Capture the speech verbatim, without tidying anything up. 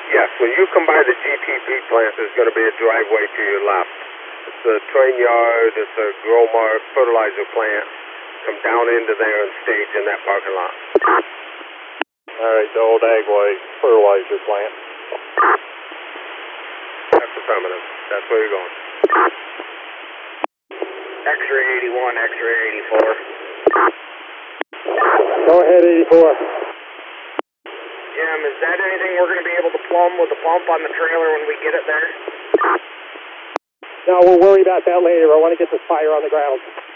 Yes, when you come by the G T P plant, there's going to be a driveway to your left. It's a train yard, it's a Growmark fertilizer plant. Come down into there and stage in that parking lot. All right, the old Agway fertilizer plant. That's affirmative. That's where you're going. X-ray eighty-one, X-ray eighty-four. Go ahead, eighty-four. Jim, is that anything we're going to be able to plumb with the pump on the trailer when we get it there? No, we'll worry about that later. I want to get this fire on the ground.